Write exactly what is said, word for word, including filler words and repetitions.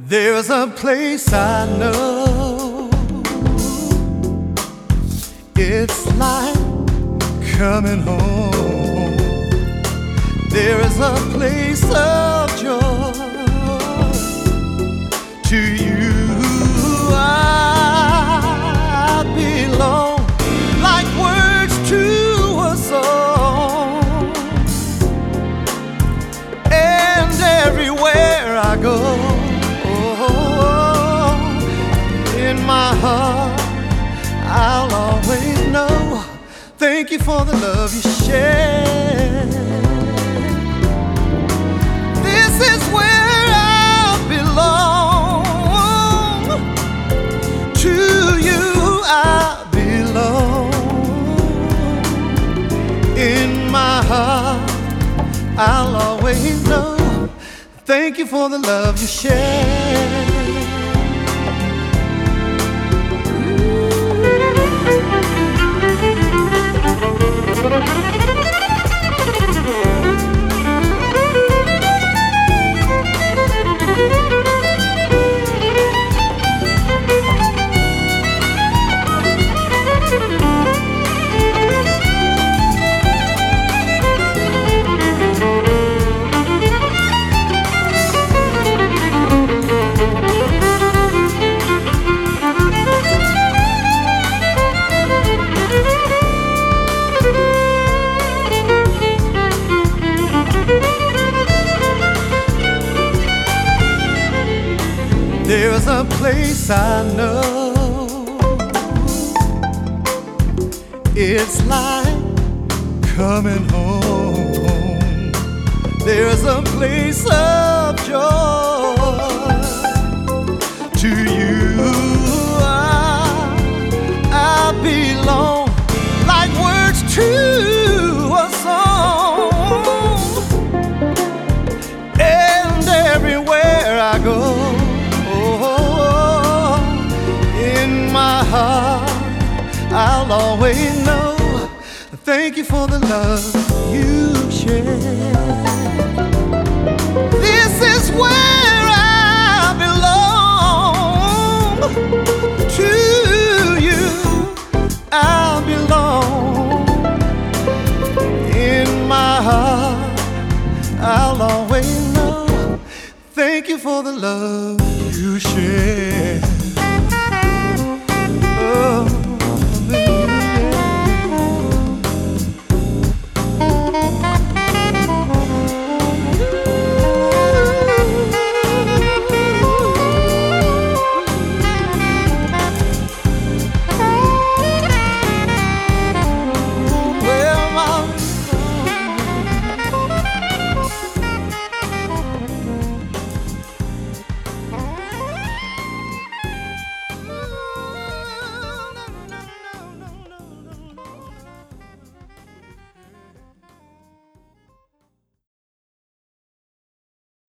There's a place I know, it's like coming home. There is a place of joy to you. I belong like words to a song, and everywhere I go, in my heart I'll always know. Thank you for the love you share. This is where I belong. To you I belong. In my heart I'll always know. Thank you for the love you share. There's a place I know, it's like coming home. There's a place of joy to you. I, I belong like words to a song, and everywhere I go, my heart I'll always know. Thank you for the love you share. This is where I belong. To you I belong. In my heart I'll always know. Thank you for the love you share.